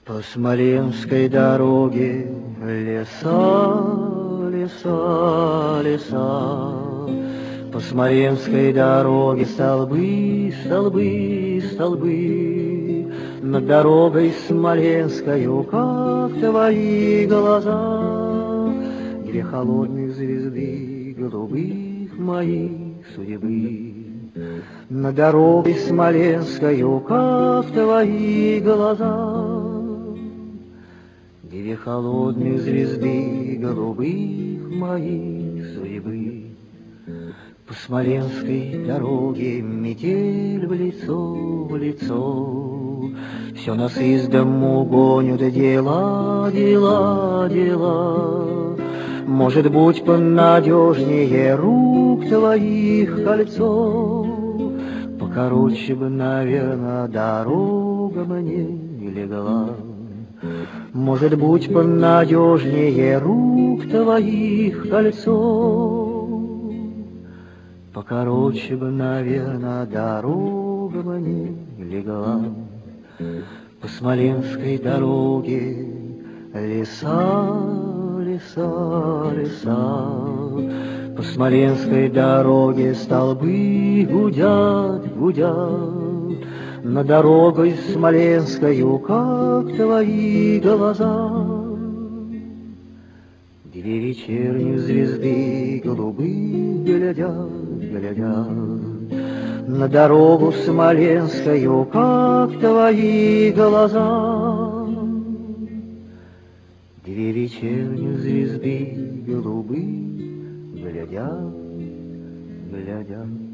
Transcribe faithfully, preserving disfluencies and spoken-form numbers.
По Смоленской дороге леса, леса, леса. По Смоленской дороге столбы, столбы, столбы. Над дорогой смоленскою, как твои глаза, две холодных звезды голубых моих судьбы. Над дорогой смоленскою, как твои глаза, две холодных звезды голубых моих судьбы. По Смоленской дороге метель в лицо, в лицо. Все нас из дому гонят дела, дела, дела. Может быть, понадежнее рук твоих кольцо. Покороче бы, наверно, дорога мне легла. Может быть, понадежнее рук твоих кольцо. Покороче бы, наверно, дорога мне легла. По Смоленской дороге леса, леса, леса. По Смоленской дороге столбы гудят, гудят. Над дорогой смоленскою, как твои глаза, две вечерних звезды голубых глядят, глядят. На дорогу смоленскую, как твои глаза, две вечерних звезды голубых глядят, глядят.